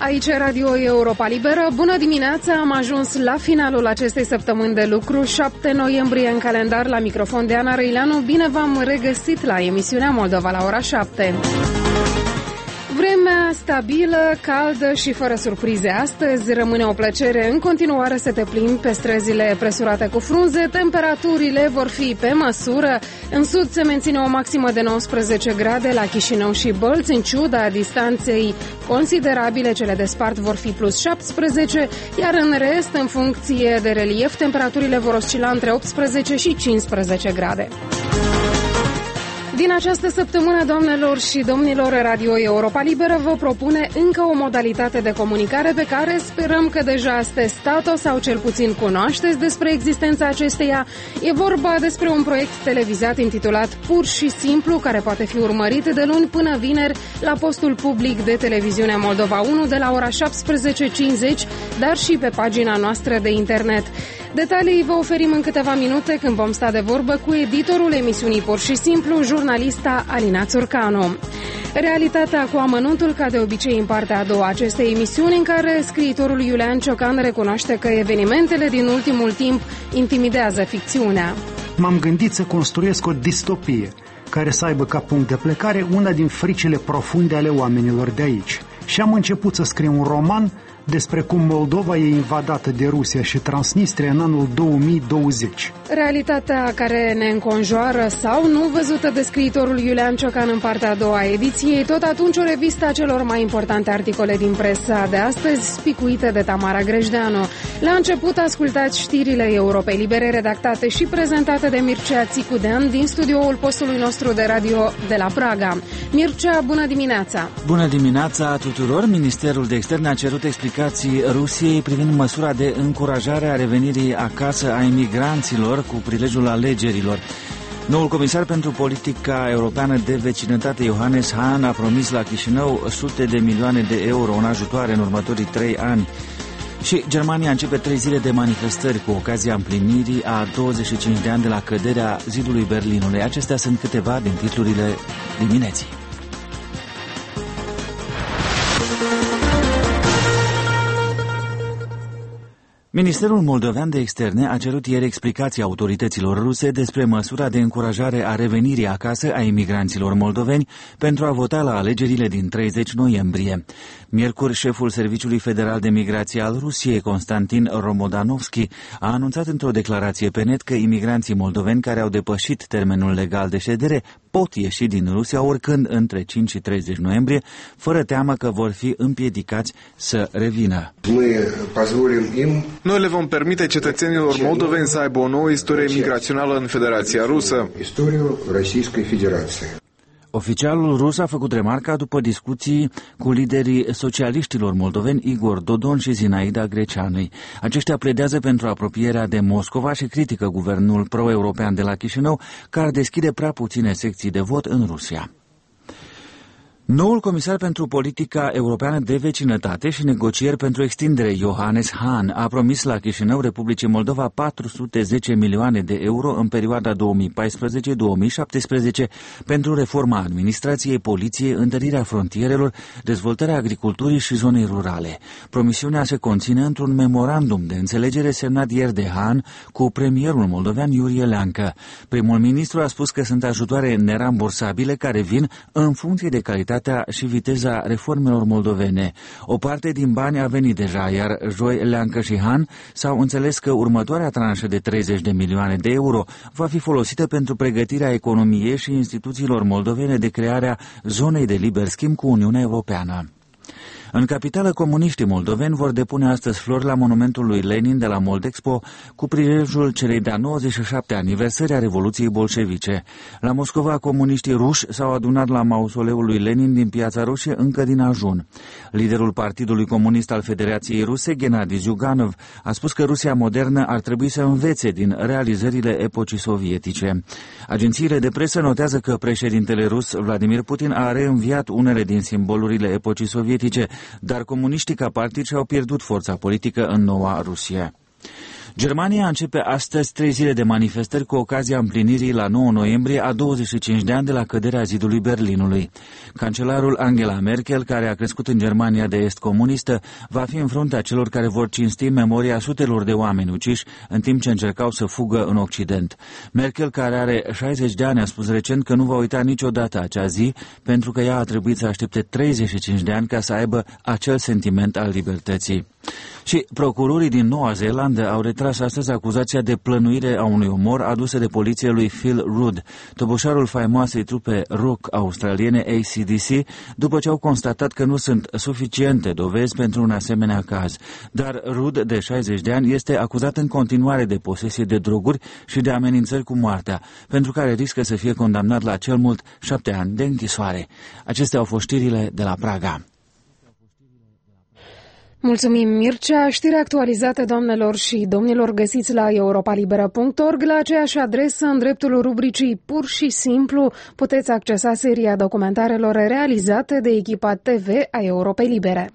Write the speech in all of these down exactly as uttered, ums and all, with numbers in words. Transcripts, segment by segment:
Aici Radio Europa Liberă. Bună dimineața, am ajuns la finalul acestei săptămâni de lucru, șapte noiembrie în calendar, la microfon de Ana Răileanu. Bine v-am regăsit la emisiunea Moldova la ora șapte. Vremea stabilă, caldă și fără surprize astăzi. Rămâne o plăcere în continuare să te plimbi pe străzile presurate cu frunze. Temperaturile vor fi pe măsură. În sud se menține o maximă de nouăsprezece grade la Chișinău și Bălți. În ciuda distanței considerabile ce le despart, vor fi plus șaptesprezece, iar în rest, în funcție de relief, temperaturile vor oscila între optsprezece și cincisprezece grade. Din această săptămână, doamnelor și domnilor, Radio Europa Liberă vă propune încă o modalitate de comunicare pe care sperăm că deja ați testat-o sau cel puțin cunoașteți despre existența acesteia. E vorba despre un proiect televizat intitulat Pur și Simplu, care poate fi urmărit de luni până vineri la postul public de televiziune Moldova unu de la ora șaptesprezece cincizeci, dar și pe pagina noastră de internet. Detalii vă oferim în câteva minute când vom sta de vorbă cu editorul emisiunii Pur și Simplu, jurnalista Alina Țurcanu. Realitatea cu amănuntul, ca de obicei în partea a doua acestei emisiuni, în care scriitorul Iulian Ciocan recunoaște că evenimentele din ultimul timp intimidează ficțiunea. M-am gândit să construiesc o distopie care să aibă ca punct de plecare una din fricile profunde ale oamenilor de aici. Și am început să scriu un roman despre cum Moldova e invadată de Rusia și Transnistria în anul două mii douăzeci. Realitatea care ne înconjoară sau nu, văzută de scriitorul Iulian Ciocan în partea a doua a ediției, tot atunci o revistă a celor mai importante articole din presa de astăzi, spicuite de Tamara Grejdeanu. La început ascultați știrile Europei Libere, redactate și prezentate de Mircea Țicudean din studioul postului nostru de radio de la Praga. Mircea, bună dimineața! Bună dimineața tuturor! Ministerul de Externe a cerut explicații Rusiei privind măsura de încurajare a revenirii acasă a imigranților cu prilejul alegerilor. Noul comisar pentru politica europeană de vecinătate, Johannes Hahn, a promis la Chișinău sute de milioane de euro în ajutoare în următorii trei ani. Și Germania începe trei zile de manifestări cu ocazia împlinirii a douăzeci și cinci de ani de la căderea zidului Berlinului. Acestea sunt câteva din titlurile dimineții. Ministerul Moldovean de Externe a cerut ieri explicații autorităților ruse despre măsura de încurajare a revenirii acasă a imigranților moldoveni pentru a vota la alegerile din treizeci noiembrie. Miercuri, șeful Serviciului Federal de Migrație al Rusiei, Constantin Romodanovski, a anunțat într-o declarație pe net că imigranții moldoveni care au depășit termenul legal de ședere pot ieși din Rusia oricând între cinci și treizeci noiembrie, fără teamă că vor fi împiedicați să revină. Noi le vom permite cetățenilor moldoveni să aibă o nouă istorie migrațională în Federația Rusă. Oficialul rus a făcut remarca după discuții cu liderii socialiștilor moldoveni Igor Dodon și Zinaida Greceanui. Aceștia pledează pentru apropierea de Moscova și critică guvernul pro-european de la Chișinău, care deschide prea puține secții de vot în Rusia. Noul comisar pentru politica europeană de vecinătate și negocieri pentru extindere, Johannes Hahn, a promis la Chișinău, Republicii Moldova, patru sute zece milioane de euro în perioada două mii paisprezece două mii șaptesprezece pentru reforma administrației, poliției, întărirea frontierelor, dezvoltarea agriculturii și zonei rurale. Promisiunea se conține într-un memorandum de înțelegere semnat ieri de Hahn cu premierul moldovean Iurie Leancă. Primul ministru a spus că sunt ajutoare nerambursabile care vin în funcție de calitatea și viteza reformelor moldovene. O parte din bani a venit deja, iar joi Leancă și Hahn s-au înțeles că următoarea tranșă de treizeci de milioane de euro va fi folosită pentru pregătirea economiei și instituțiilor moldovene de crearea zonei de liber schimb cu Uniunea Europeană. În capitală, comuniștii moldoveni vor depune astăzi flori la monumentul lui Lenin de la Moldexpo cu prilejul celei de-a nouăzeci și șaptea aniversări a Revoluției Bolșevice. La Moscova, comuniștii ruși s-au adunat la mausoleul lui Lenin din Piața Roșie încă din ajun. Liderul Partidului Comunist al Federației Ruse, Gennady Zyuganov, a spus că Rusia modernă ar trebui să învețe din realizările epocii sovietice. Agențiile de presă notează că președintele rus Vladimir Putin a reînviat unele din simbolurile epocii sovietice, dar comuniștii ca partid și-au pierdut forța politică în noua Rusie. Germania începe astăzi trei zile de manifestări cu ocazia împlinirii la nouă noiembrie a douăzeci și cinci de ani de la căderea zidului Berlinului. Cancelarul Angela Merkel, care a crescut în Germania de Est comunistă, va fi în fruntea celor care vor cinsti memoria sutelor de oameni uciși în timp ce încercau să fugă în Occident. Merkel, care are șaizeci de ani, a spus recent că nu va uita niciodată acea zi, pentru că ea a trebuit să aștepte treizeci și cinci de ani ca să aibă acel sentiment al libertății. Și procurorii din Noua Zeelandă au retras astăzi acuzația de plănuire a unui omor adusă de poliție lui Phil Rudd, toboșarul faimoasei trupe rock australiene A C D C, după ce au constatat că nu sunt suficiente dovezi pentru un asemenea caz. Dar Rudd, de șaizeci de ani, este acuzat în continuare de posesie de droguri și de amenințări cu moartea, pentru care riscă să fie condamnat la cel mult șapte ani de închisoare. Acestea au fost știrile de la Praga. Mulțumim, Mircea. Știri actualizate, doamnelor și domnilor, găsiți la europa libera punct org. La aceeași adresă, în dreptul rubricii Pur și Simplu, puteți accesa seria documentarelor realizate de echipa T V a Europei Libere.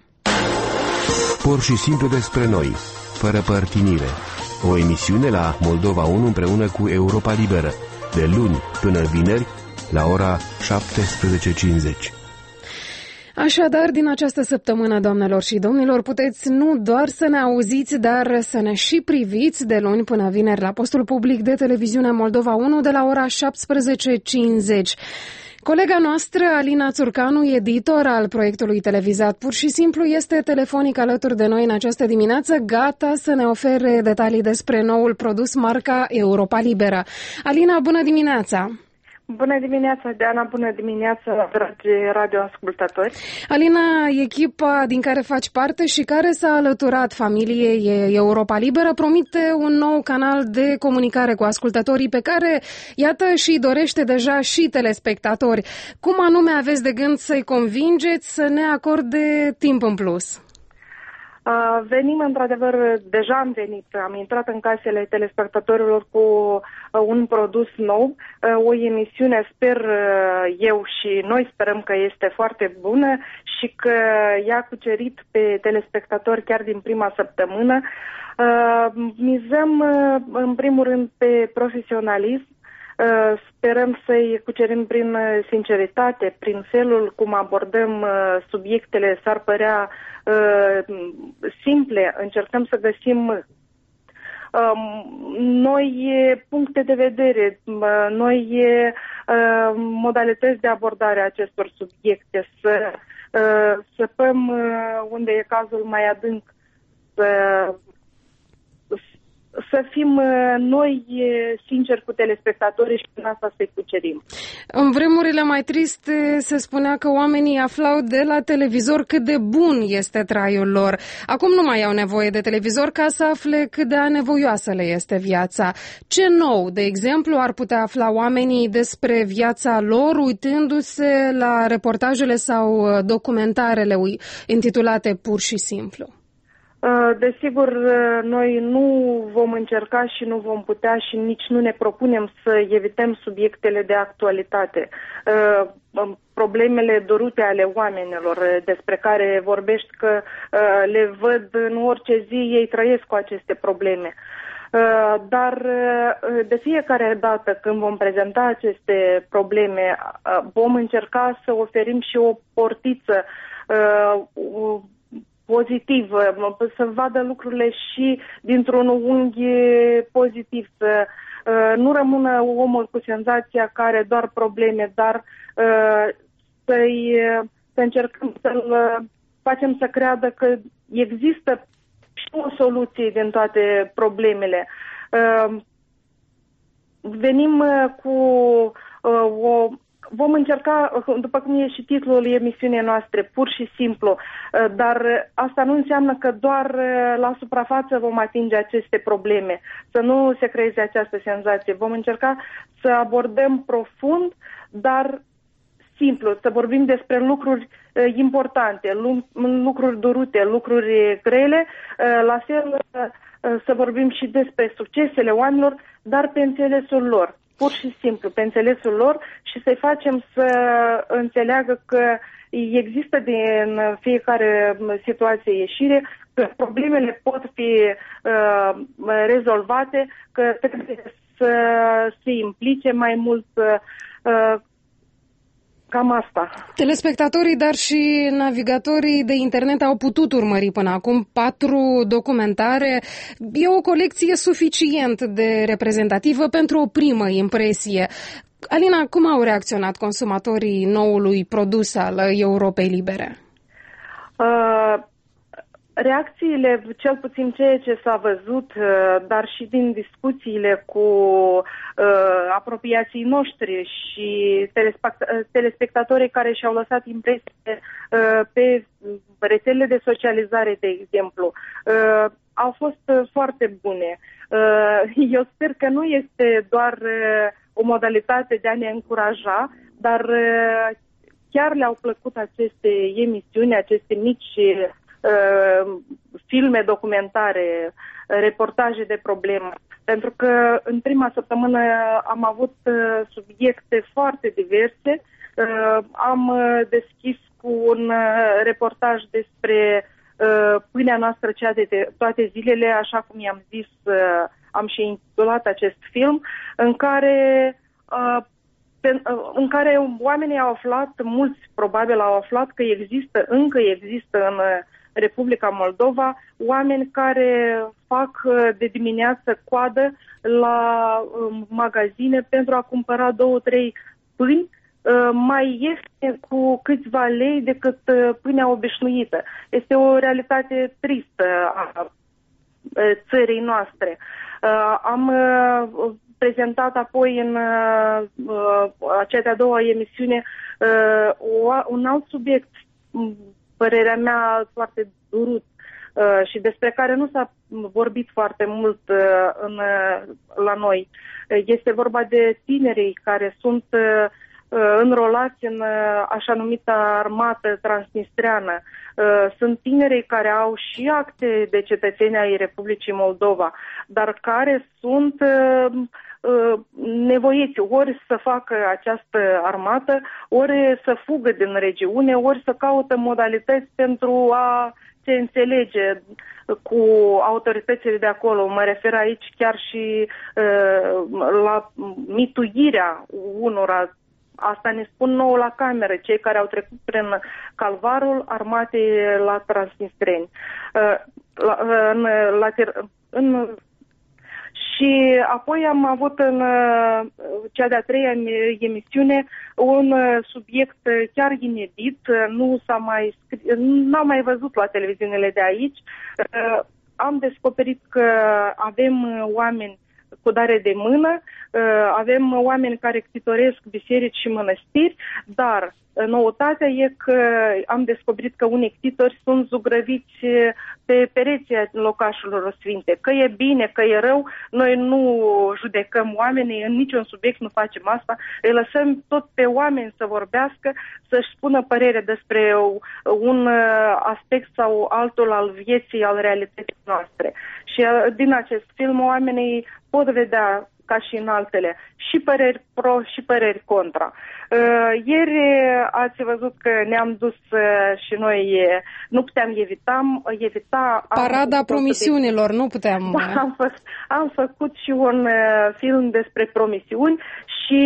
Pur și simplu despre noi, fără părtinire. O emisiune la Moldova unu împreună cu Europa Liberă, de luni până vineri, la ora șaptesprezece cincizeci. Așadar, din această săptămână, doamnelor și domnilor, puteți nu doar să ne auziți, dar să ne și priviți de luni până vineri la postul public de televiziune Moldova unu de la ora șaptesprezece cincizeci. Colega noastră, Alina Țurcanu, editor al proiectului televizat Pur și Simplu, este telefonic alături de noi în această dimineață, gata să ne ofere detalii despre noul produs marca Europa Liberă. Alina, bună dimineața! Bună dimineața, Diana, bună dimineața, dragi radioascultători. Alina, echipa din care faci parte și care s-a alăturat familiei Europa Liberă promite un nou canal de comunicare cu ascultătorii pe care, iată, și dorește deja și telespectatori. Cum anume aveți de gând să-i convingeți să ne acorde timp în plus? Uh, venim, într-adevăr, deja am venit, am intrat în casele telespectatorilor cu uh, un produs nou, uh, o emisiune, sper uh, eu și noi sperăm că este foarte bună și că i-a cucerit pe telespectatori chiar din prima săptămână. Uh, mizăm, uh, în primul rând, pe profesionalism. Uh, sperăm să-i cucerim prin sinceritate, prin felul cum abordăm uh, subiectele, s-ar părea uh, simple, încercăm să găsim uh, noi puncte de vedere, uh, noi uh, modalități de abordare a acestor subiecte, să uh, săpăm uh, unde e cazul mai adânc, să să fim noi sinceri cu telespectatorii și în asta să-i cucerim. În vremurile mai triste se spunea că oamenii aflau de la televizor cât de bun este traiul lor. Acum nu mai au nevoie de televizor ca să afle cât de anevoioasă le este viața. Ce nou, de exemplu, ar putea afla oamenii despre viața lor uitându-se la reportajele sau documentarele intitulate Pur și Simplu? Desigur, noi nu vom încerca și nu vom putea și nici nu ne propunem să evităm subiectele de actualitate. Problemele dorute ale oamenilor despre care vorbești că le văd în orice zi, ei trăiesc cu aceste probleme. Dar de fiecare dată când vom prezenta aceste probleme, vom încerca să oferim și o portiță pozitiv, să vadă lucrurile și dintr-un unghi pozitiv, să uh, nu rămână omul cu senzația că are doar probleme, dar uh, să-i, să încercăm să-l facem să creadă că există și o soluție din toate problemele. Uh, venim cu uh, o Vom încerca, după cum e și titlul emisiunii noastre, Pur și Simplu, dar asta nu înseamnă că doar la suprafață vom atinge aceste probleme, să nu se creeze această senzație. Vom încerca să abordăm profund, dar simplu, să vorbim despre lucruri importante, lucruri durute, lucruri grele, la fel să vorbim și despre succesele oamenilor, dar pe înțelesul lor. Pur și simplu, pe înțelesul lor și să-i facem să înțeleagă că există din fiecare situație ieșire, că că problemele pot fi uh, rezolvate, că trebuie să se implice mai mult. Uh, Cam asta. Telespectatorii, dar și navigatorii de internet au putut urmări până acum patru documentare. E o colecție suficient de reprezentativă pentru o primă impresie. Alina, cum au reacționat consumatorii noului produs al Europei Libere? Uh, reacțiile, cel puțin ceea ce s-a văzut, dar și din discuțiile cu uh, apropiații noștri și telespectatorii care și-au lăsat impresie uh, pe rețelele de socializare, de exemplu, uh, au fost foarte bune. Uh, eu sper că nu este doar uh, o modalitate de a ne încuraja, dar uh, chiar le-au plăcut aceste emisiuni, aceste mici uh, filme documentare, reportaje de problemă. Pentru că în prima săptămână am avut uh, subiecte foarte diverse. Uh, am uh, deschis cu un uh, reportaj despre uh, pâinea noastră cea de toate zilele, așa cum i-am zis, uh, am și intitulat acest film, în care uh, în care oamenii au aflat, mulți probabil au aflat că există, încă există în Republica Moldova oameni care fac de dimineață coadă la magazine pentru a cumpăra două, trei pâini mai ieftine cu câțiva lei decât pâinea obișnuită. Este o realitate tristă a țării noastre. Am prezentat apoi în uh, cea de-a doua emisiune uh, un alt subiect, părerea mea foarte durut uh, și despre care nu s-a vorbit foarte mult uh, în, uh, la noi. Este vorba de tinerii care sunt uh, înrolați în uh, așa numită armată transnistreană. Uh, sunt tinerii care au și acte de cetățenie ai Republicii Moldova, dar care sunt uh, nevoiți ori să facă această armată, ori să fugă din regiune, ori să caută modalități pentru a se înțelege cu autoritățile de acolo. Mă refer aici chiar și uh, la mituirea unora. Asta ne spun nouă la cameră, cei care au trecut prin calvarul armatei la transnistreni. Uh, la, în, la, în Și apoi am avut în uh, cea de-a treia emisiune un uh, subiect chiar inedit, nu s-a mai scris, n-am mai văzut la televiziunile de aici. Uh, am descoperit că avem uh, oameni cu dare de mână, uh, avem oameni care ctitoresc biserici și mănăstiri, dar noutatea e că am descoperit că unii ctitori sunt zugrăviți pe pereții locașurilor sfinte. Că e bine, că e rău, noi nu judecăm oamenii, în niciun subiect nu facem asta, îi lăsăm tot pe oameni să vorbească, să-și spună părere despre un aspect sau altul al vieții, al realității noastre. Și din acest film oamenii pot vedea, ca și în altele, și păreri pro și păreri contra. Uh, ieri ați văzut că ne-am dus uh, și noi, uh, nu puteam evita... evita Parada promisiunilor, de... nu puteam... Da, am, fă, am făcut și un uh, film despre promisiuni și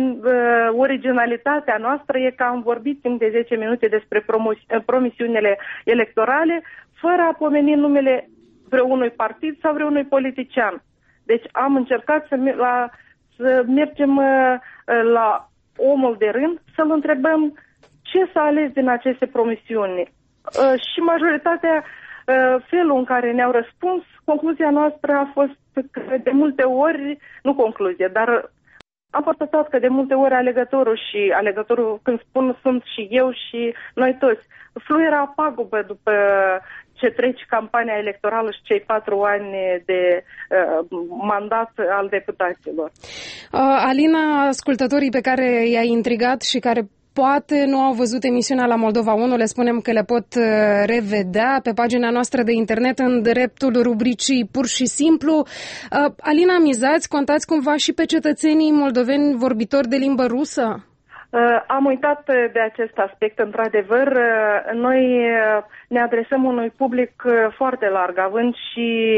uh, originalitatea noastră e că am vorbit timp de zece minute despre promo- promisiunile electorale, fără a pomeni numele vreunui partid sau vreunui politician. Deci am încercat să, la, să mergem uh, la omul de rând, să-l întrebăm ce s-a ales din aceste promisiuni. Uh, și majoritatea, uh, felul în care ne-au răspuns, concluzia noastră a fost că de multe ori, nu concluzie, dar am constatat că de multe ori alegătorul și alegătorul, când spun sunt și eu și noi toți, fluiera pagubă după ce trece campania electorală și cei patru ani de uh, mandat al deputaților. Uh, Alina, ascultătorii pe care i-ai intrigat și care poate nu au văzut emisiunea la Moldova unu, le spunem că le pot revedea pe pagina noastră de internet în dreptul rubricii Pur și Simplu. Alina, mizați, contați cumva și pe cetățenii moldoveni vorbitori de limbă rusă? Am uitat de acest aspect, într-adevăr. Noi ne adresăm unui public foarte larg, având și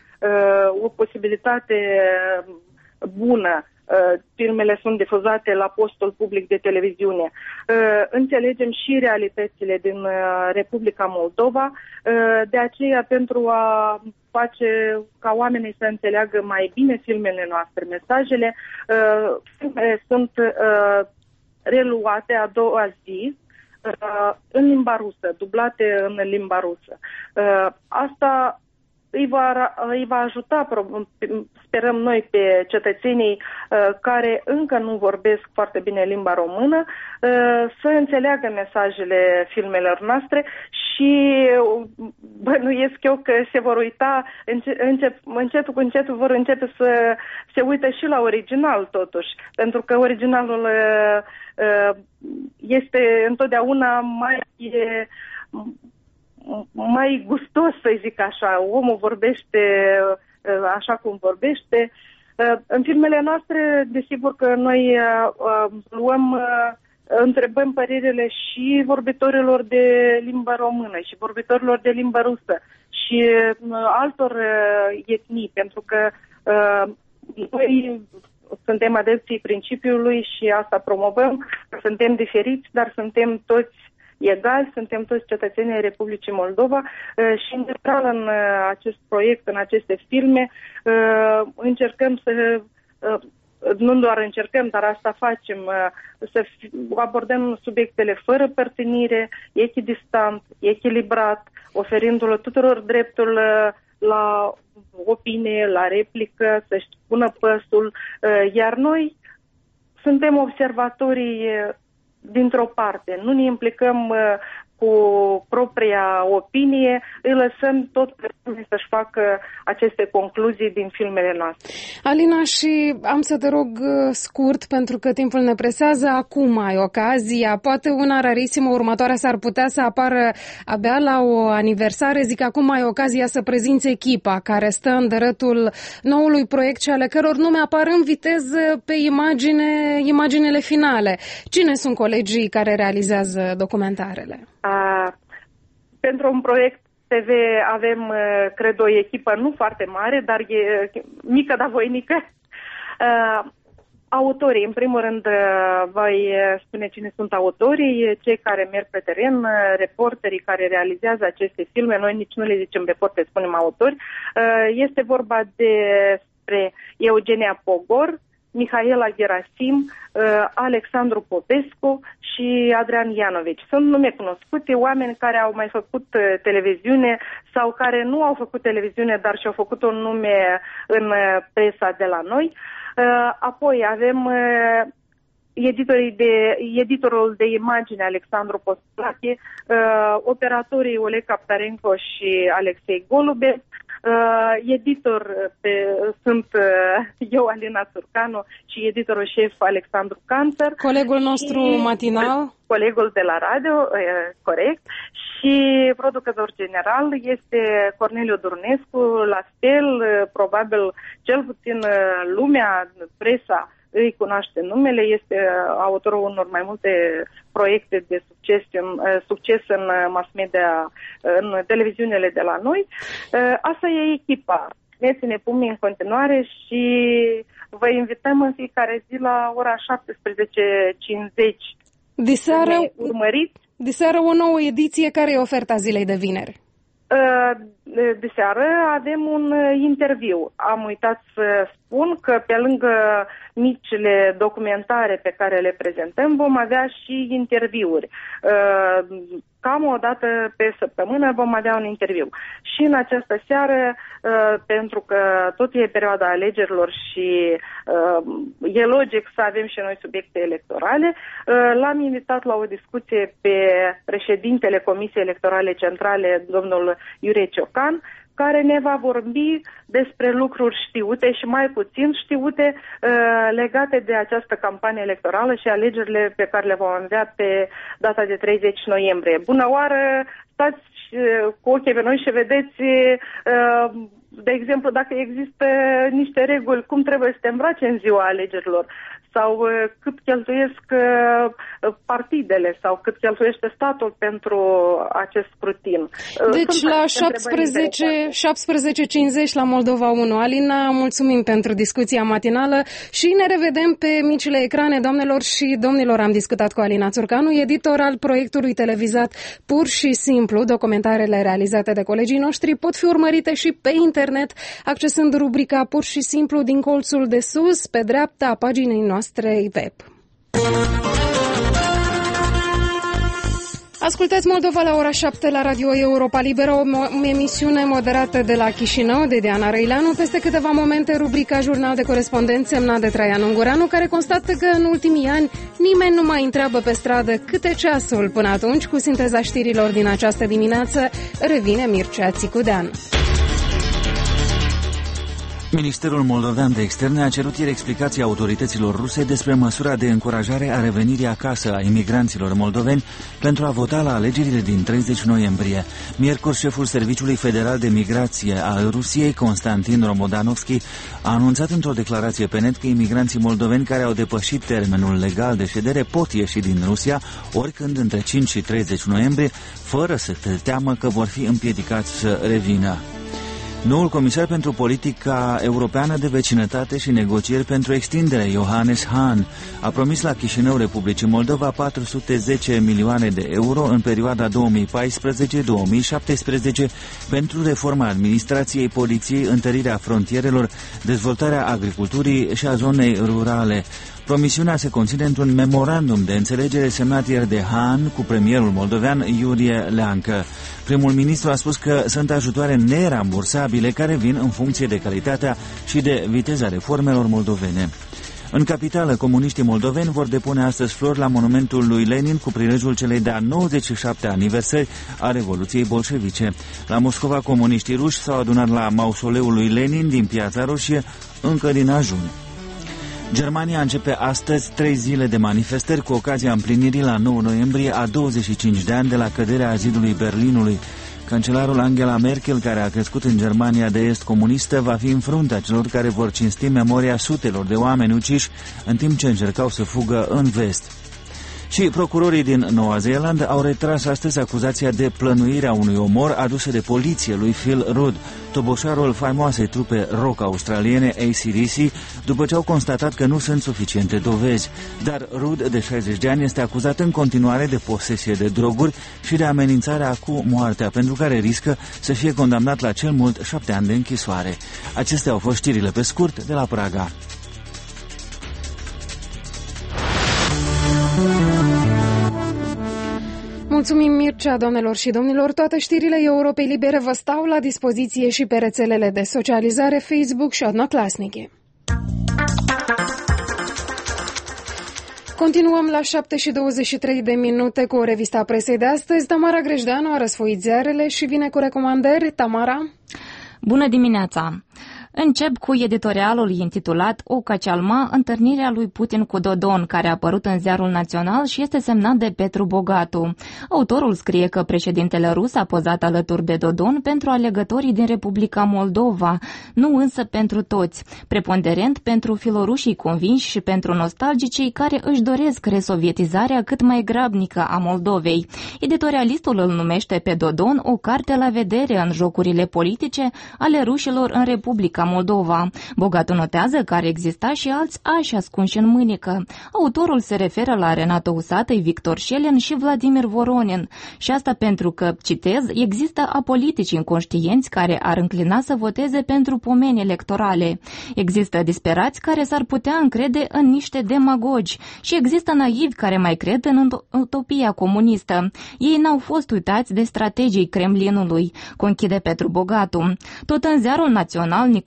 o posibilitate bună. Filmele sunt difuzate la postul public de televiziune. Înțelegem și realitățile din Republica Moldova, de aceea pentru a face ca oamenii să înțeleagă mai bine filmele noastre, mesajele, filmele sunt reluate a doua zi în limba rusă, dublate în limba rusă. Asta îi va, îi va ajuta, sperăm noi, pe cetățenii uh, care încă nu vorbesc foarte bine limba română uh, să înțeleagă mesajele filmelor noastre și bănuiesc eu că se vor uita, încep, încetul cu încetul vor începe să se uite și la original totuși, pentru că originalul uh, uh, este întotdeauna mai... Uh, mai gustos, să zic așa. Omul vorbește așa cum vorbește. În filmele noastre, desigur că noi luăm, întrebăm părerile și vorbitorilor de limba română și vorbitorilor de limba rusă și altor etnii, pentru că noi suntem adepții principiului și asta promovăm, suntem diferiți, dar suntem toți egali, suntem toți cetățenii ai Republicii Moldova și, în general, în acest proiect, în aceste filme, încercăm să, nu doar încercăm, dar asta facem, să abordăm subiectele fără părtinire, echidistant, echilibrat, oferindu-le tuturor dreptul la opinie, la replică, să-și pună păsul, iar noi suntem observatorii dintr-o parte, nu ne implicăm uh, cu propria opinie, îi lăsăm tot să-și facă aceste concluzii din filmele noastre. Alina, și am să te rog scurt, pentru că timpul ne presează. Acum ai ocazia, poate una rarisimă, următoarea s-ar putea să apară abia la o aniversare. Zic, acum ai ocazia să prezinți echipa care stă în dărătul noului proiect și ale căror nume apar în viteză pe imagine, imaginele finale. Cine sunt colegii care realizează documentarele? Uh, pentru un proiect T V avem, uh, cred, o echipă nu foarte mare, dar e mică, dar voinică. Uh, autorii, în primul rând, uh, voi spune cine sunt autorii, cei care merg pe teren, uh, reporterii care realizează aceste filme. Noi nici nu le zicem reporteri, spunem autori. Uh, este vorba despre Eugenia Pogor, Mihaela Gerasim, Alexandru Popescu și Adrian Ianovici. Sunt nume cunoscute, oameni care au mai făcut televiziune sau care nu au făcut televiziune, dar și-au făcut un nume în presa de la noi. Apoi avem editorii de, editorul de imagine Alexandru Postolache, operatorii Oleg Captarenco și Alexei Golube. Uh, editor pe, sunt uh, eu, Alina Surcanu, și editorul șef Alexandru Canter. Colegul nostru matinal. Colegul de la radio, uh, corect. Și producător general este Corneliu Durnescu, la fel, uh, probabil cel puțin uh, lumea, presa, îi cunoaște numele, este autorul unor mai multe proiecte de succes, succes în mass media, în televiziunile de la noi. Asta e echipa. Ne ține pumnii în continuare și vă invităm în fiecare zi la ora șaptesprezece cincizeci. Diseară, urmăriți. Diseară o nouă ediție. Care e oferta zilei de vineri? De seară avem un interviu. Am uitat să spun că pe lângă micile documentare pe care le prezentăm, vom avea și interviuri. Cam o dată pe săptămână vom avea un interviu. Și în această seară, pentru că tot e perioada alegerilor și e logic să avem și noi subiecte electorale, l-am invitat la o discuție pe președintele Comisiei Electorale Centrale, domnul Iurie Ciocan, care ne va vorbi despre lucruri știute și mai puțin știute uh, legate de această campanie electorală și alegerile pe care le vom avea pe data de treizeci noiembrie. Bună oară! Stați uh, cu ochii pe noi și vedeți uh, de exemplu, dacă există niște reguli, cum trebuie să te îmbrace în ziua alegerilor, sau cât cheltuiesc partidele sau cât cheltuiește statul pentru acest scrutin. Deci Sunt la șaptesprezece cincizeci la Moldova unu. Alina, mulțumim pentru discuția matinală și ne revedem pe micile ecrane, doamnelor și domnilor. Am discutat cu Alina Țurcanu, editor al proiectului televizat Pur și Simplu. Documentarele realizate de colegii noștri pot fi urmărite și pe internet, accesând rubrica Pur și Simplu din colțul de sus, pe dreapta a paginii noastre web. Ascultați Moldova la ora șapte la Radio Europa Liberă, o emisiune moderată de la Chișinău de Diana Răileanu. Peste câteva momente, rubrica Jurnal de Corespondent semnat de Traian Ungureanu, care constată că în ultimii ani nimeni nu mai întreabă pe stradă câte ceasul. Până atunci, cu sinteza știrilor din această dimineață, revine Mircea Țicudean. Ministerul moldovean de externe a cerut ieri explicații autorităților ruse despre măsura de încurajare a revenirii acasă a imigranților moldoveni pentru a vota la alegerile din treizeci noiembrie. Miercuri, șeful Serviciului Federal de Migrație al Rusiei, Constantin Romodanovski, a anunțat într-o declarație pe net că imigranții moldoveni care au depășit termenul legal de ședere pot ieși din Rusia oricând între cinci și treizeci noiembrie, fără să se teamă că vor fi împiedicați să revină. Noul comisar pentru politica europeană de vecinătate și negocieri pentru extindere, Johannes Hahn, a promis la Chișinău Republicii Moldova patru sute zece milioane de euro în perioada două mii paisprezece două mii șaptesprezece pentru reforma administrației, poliției, întărirea frontierelor, dezvoltarea agriculturii și a zonei rurale. Promisiunea se conține într-un memorandum de înțelegere semnat ieri de Hahn cu premierul moldovean Iurie Leancă. Primul ministru a spus că sunt ajutoare nerambursabile care vin în funcție de calitatea și de viteza reformelor moldovene. În capitală, comuniștii moldoveni vor depune astăzi flori la monumentul lui Lenin cu prilejul celei de-a nouăzeci și șaptea aniversări a Revoluției Bolșevice. La Moscova, comuniștii ruși s-au adunat la mausoleul lui Lenin din Piața Roșie încă din ajun. Germania începe astăzi trei zile de manifestări cu ocazia împlinirii la nouă noiembrie a douăzeci și cinci de ani de la căderea zidului Berlinului. Cancelarul Angela Merkel, care a crescut în Germania de Est comunistă, va fi în fruntea celor care vor cinsti memoria sutelor de oameni uciși în timp ce încercau să fugă în vest. Și procurorii din Noua Zeelandă au retras astăzi acuzația de plănuire a unui omor adusă de poliție lui Phil Rudd, toboșarul faimoasei trupe rock australiene A C D C, după ce au constatat că nu sunt suficiente dovezi. Dar Rudd, de șaizeci de ani, este acuzat în continuare de posesie de droguri și de amenințarea cu moartea, pentru care riscă să fie condamnat la cel mult șapte ani de închisoare. Acestea au fost știrile pe scurt de la Praga. Mulțumim, Mircea, doamnelor și domnilor. Toate știrile Europei Libere vă stau la dispoziție și pe rețelele de socializare Facebook și Odnoklassniki. Continuăm la șapte și douăzeci și trei de minute cu o revistă a presei de astăzi. Tamara Grejdeanu a răsfoit ziarele și vine cu recomandări. Tamara? Bună dimineața! Încep cu editorialul intitulat O Cacealma, întâlnirea lui Putin cu Dodon, care a apărut în Ziarul Național și este semnat de Petru Bogatu. Autorul scrie că președintele rus a pozat alături de Dodon pentru alegătorii din Republica Moldova, nu însă pentru toți, preponderent pentru filorușii convinși și pentru nostalgicii care își doresc resovietizarea cât mai grabnică a Moldovei. Editorialistul îl numește pe Dodon o carte la vedere în jocurile politice ale rușilor în Republica Moldova. Bogatu notează că ar exista și alți ași ascunși în mânecă. Autorul se referă la Renato Usatăi, Victor Șelen și Vladimir Voronin. Și asta pentru că, citez, există apolitici inconștienți care ar înclina să voteze pentru pomeni electorale. Există disperați care s-ar putea încrede în niște demagogi și există naivi care mai cred în utopia comunistă. Ei n-au fost uitați de strategii Kremlinului, conchide Petru Bogatu. Tot în Ziarul Național,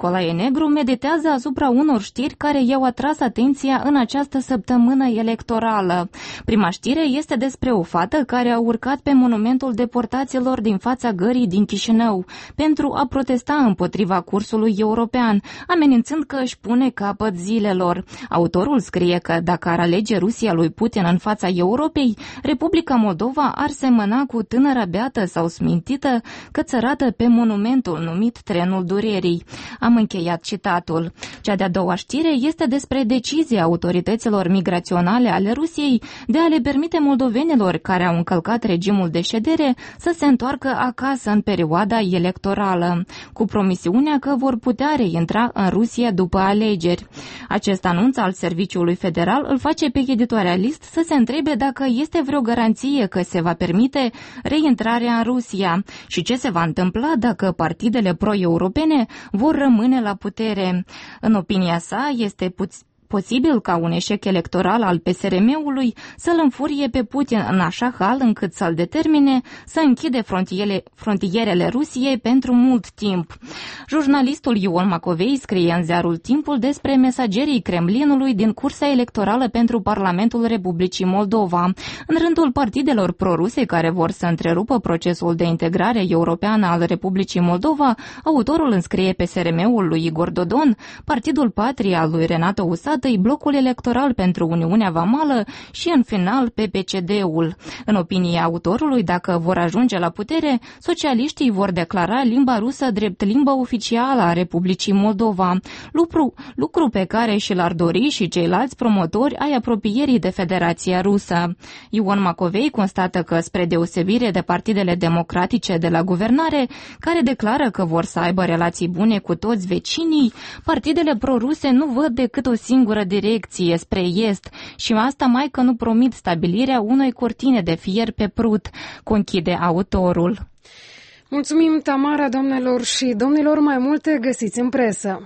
Nicolae Negru meditează asupra unor știri care i-au atras atenția în această săptămână electorală. Prima știre este despre o fată care a urcat pe monumentul deportaților din fața gării din Chișinău pentru a protesta împotriva cursului european, amenințând că își pune capăt zilelor. Autorul scrie că dacă ar alege Rusia lui Putin în fața Europei, Republica Moldova ar semăna cu tânăra beată sau smintită cățărată pe monumentul numit Trenul Durerii. Am încheiat citatul. Cea de-a doua știre este despre decizia autorităților migraționale ale Rusiei de a le permite moldovenilor care au încălcat regimul de ședere să se întoarcă acasă în perioada electorală, cu promisiunea că vor putea reintra în Rusia după alegeri. Acest anunț al Serviciului Federal îl face pe editorialist să se întrebe dacă este vreo garanție că se va permite reintrarea în Rusia și ce se va întâmpla dacă partidele pro-europene vor rămâne la putere. În opinia sa, este puțin posibil ca un eșec electoral al P S R M-ului să-l înfurie pe Putin în așa hal încât să-l determine să închide frontiere, frontierele Rusiei pentru mult timp. Jurnalistul Ion Macovei scrie în ziarul Timpul despre mesagerii Kremlinului din cursa electorală pentru Parlamentul Republicii Moldova. În rândul partidelor proruse care vor să întrerupă procesul de integrare europeană al Republicii Moldova, autorul înscrie P S R M-ul lui Igor Dodon, Partidul Patria al lui Renato Usat, blocul electoral pentru Uniunea Vamală și, în final, P P C D-ul. În opinia autorului, dacă vor ajunge la putere, socialiștii vor declara limba rusă drept limba oficială a Republicii Moldova, lucru, lucru pe care și l-ar dori și ceilalți promotori ai apropierii de Federația Rusă. Ion Macovei constată că, spre deosebire de partidele democratice de la guvernare, care declară că vor să aibă relații bune cu toți vecinii, partidele proruse nu văd decât o singură direcție spre est și asta mai că nu promit stabilirea unei cortine de fier pe Prut, conchide autorul. Mulțumim, Tamara, doamnelor și domnilor, mai multe găsiți în presă.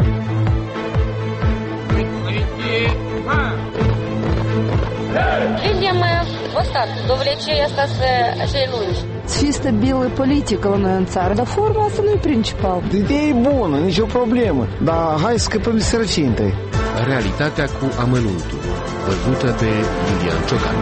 Видим вот так, до влечения цей lungi. Fii stabilă politică la noi în țară, dar forma asta nu e principal. Ideea e bună, nicio problemă, dar hai să scăpăm de sărăcie întâi. Realitatea cu amănuntul, văzută de Lilian Ciocan.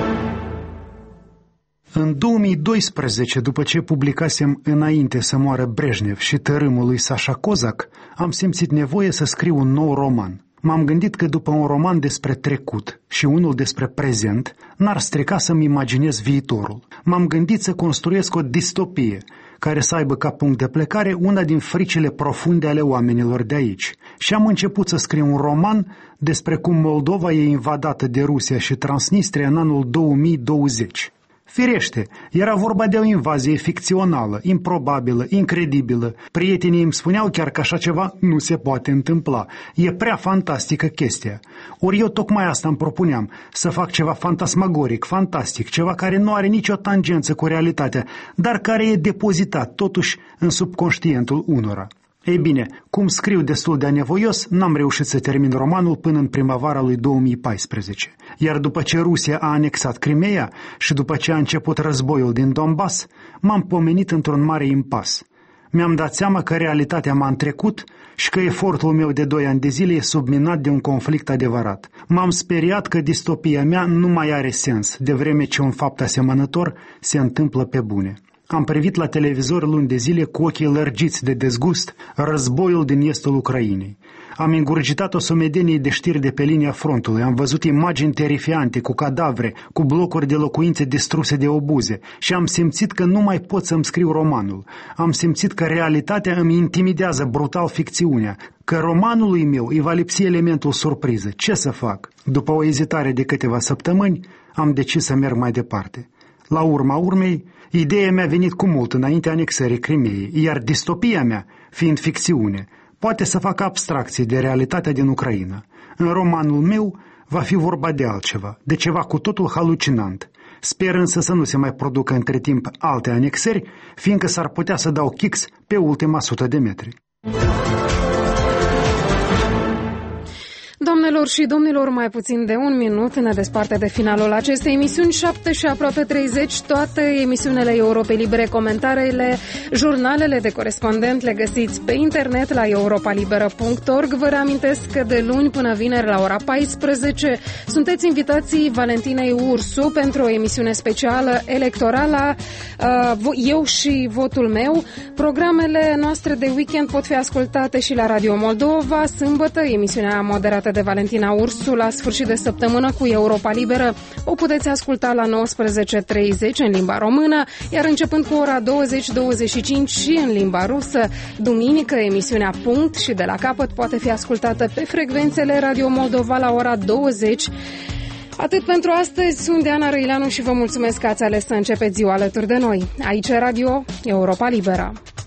În două mii doisprezece, după ce publicasem Înainte să moară Brejnev și Tărâmul lui Sasha Kozak, am simțit nevoie să scriu un nou roman. M-am gândit că după un roman despre trecut și unul despre prezent, n-ar strica să-mi imaginez viitorul. M-am gândit să construiesc o distopie care să aibă ca punct de plecare una din fricile profunde ale oamenilor de aici. Și am început să scriu un roman despre cum Moldova e invadată de Rusia și Transnistria în anul două mii douăzeci. Firește, era vorba de o invazie ficțională, improbabilă, incredibilă. Prietenii îmi spuneau chiar că așa ceva nu se poate întâmpla. E prea fantastică chestia. Ori eu tocmai asta îmi propuneam, să fac ceva fantasmagoric, fantastic, ceva care nu are nicio tangență cu realitatea, dar care e depozitat totuși în subconștientul unora. Ei bine, cum scriu destul de anevoios, n-am reușit să termin romanul până în primăvara lui două mii paisprezece. Iar după ce Rusia a anexat Crimea și după ce a început războiul din Donbass, m-am pomenit într-un mare impas. Mi-am dat seama că realitatea m-a întrecut și că efortul meu de doi ani de zile e subminat de un conflict adevărat. M-am speriat că distopia mea nu mai are sens, de vreme ce un fapt asemănător se întâmplă pe bune. Am privit la televizor luni de zile cu ochii lărgiți de dezgust războiul din estul Ucrainei. Am ingurgitat o sumedenie de știri de pe linia frontului, am văzut imagini terifiante cu cadavre, cu blocuri de locuințe distruse de obuze și am simțit că nu mai pot să-mi scriu romanul. Am simțit că realitatea îmi intimidează brutal ficțiunea, că romanului meu îi va lipsi elementul surpriză. Ce să fac? După o ezitare de câteva săptămâni, am decis să merg mai departe. La urma urmei, ideea mi-a venit cu mult înainte anexării Crimeei, iar distopia mea, fiind ficțiune, poate să facă abstracții de realitatea din Ucraina. În romanul meu va fi vorba de altceva, de ceva cu totul halucinant. Sper însă să nu se mai producă între timp alte anexări, fiindcă s-ar putea să dau kicks pe ultima sută de metri. Doamnelor Doamnelor și domnilor, mai puțin de un minut ne desparte de finalul acestei emisiuni, șapte și aproape treizeci, toate emisiunile Europei Libere, comentarele, jurnalele de corespondent le găsiți pe internet la europa liberă punct org. Vă reamintesc că de luni până vineri la ora paisprezece sunteți invitații Valentinei Ursu pentru o emisiune specială electorală, Eu și votul meu. Programele noastre de weekend pot fi ascultate și la Radio Moldova. Sâmbătă, emisiunea moderată de Valentina Ursu la sfârșit de săptămână cu Europa Liberă o puteți asculta la nouăsprezece treizeci în limba română, iar începând cu ora douăzeci douăzeci și cinci și în limba rusă. Duminică, emisiunea Punct și de la capăt poate fi ascultată pe frecvențele Radio Moldova la ora douăzeci. Atât pentru astăzi, sunt Diana Răileanu și vă mulțumesc că ați ales să începeți ziua alături de noi. Aici Radio Europa Liberă.